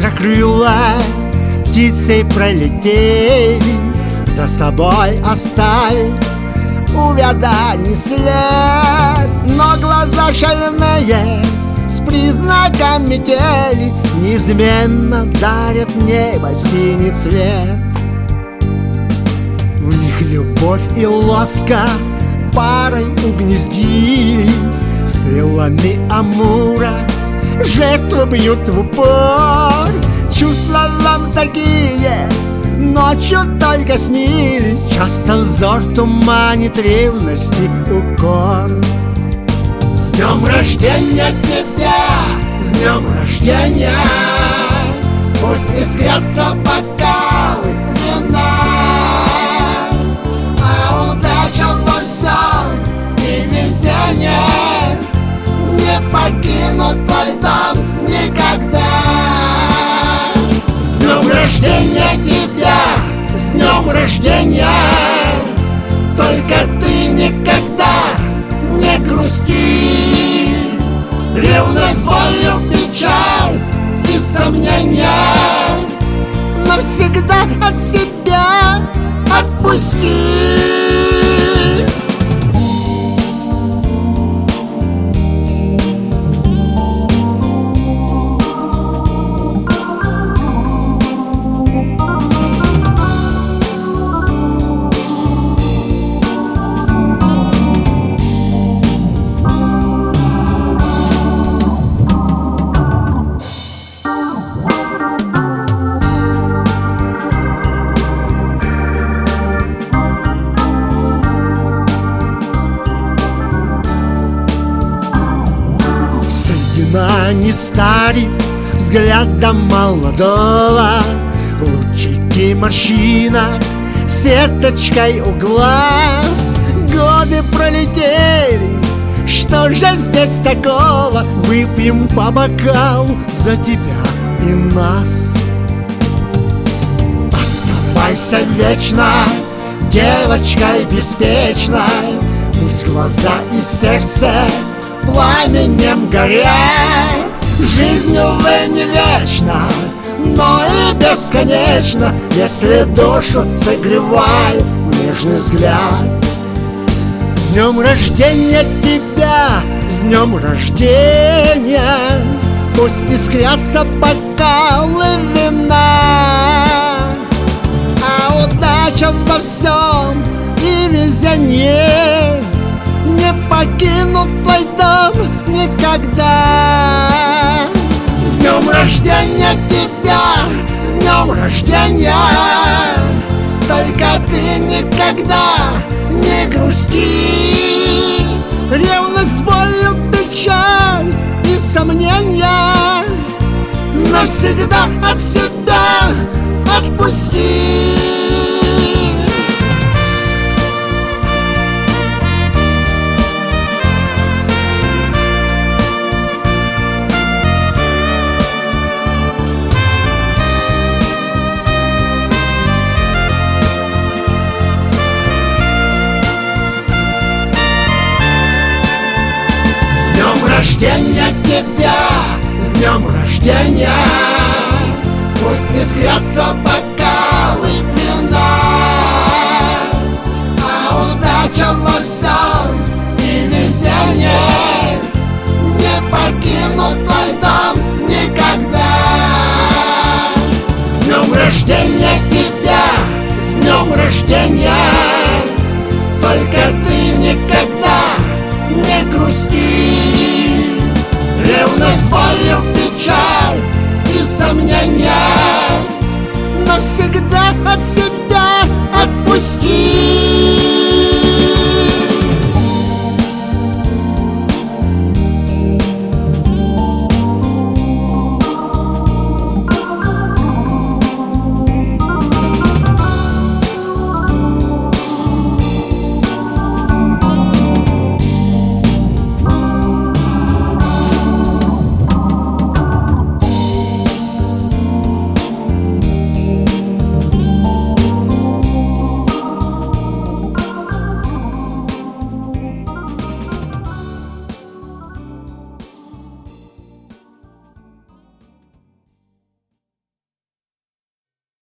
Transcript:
быстрокрылой птицей пролетели, за собой оставив увяданий след. Но глаза шальные с признаком метели неизменно дарят небо синий цвет. В них любовь и ласка парой угнездились, стрелами Амура жертвы бьют в упор. Чувства вам такие ночью только снились, часто взор туманит ревности укор. С днем рождения тебя, с днем рождения! Пусть искрятся бокалы вина, а удача во всем и везение не покинут твой дом никогда. С днем рождения тебя, с днем рождения! Только ты никогда не грусти, ревность, болью, печаль и сомнения навсегда от себя отпусти. Не старит взглядом молодого, лучики морщина сеточкой у глаз. Годы пролетели, что же здесь такого? Выпьем по бокалу за тебя и нас. Оставайся вечно девочкой беспечной, пусть глаза и сердце пламенем горят. Жизнь, увы, не вечна, но и бесконечна, если душу согревает нежный взгляд. С днем рождения тебя, с днем рождения! Пусть искрятся бокалы вина, а удача во всем и везение не покинут твой дом никогда. С днем рождения тебя, с днем рождения! Только ты никогда не грусти, ревность, болью, печаль и сомнения навсегда от себя отпусти. С днем рождения тебя, с днем рождения! Пусть искрятся бокалы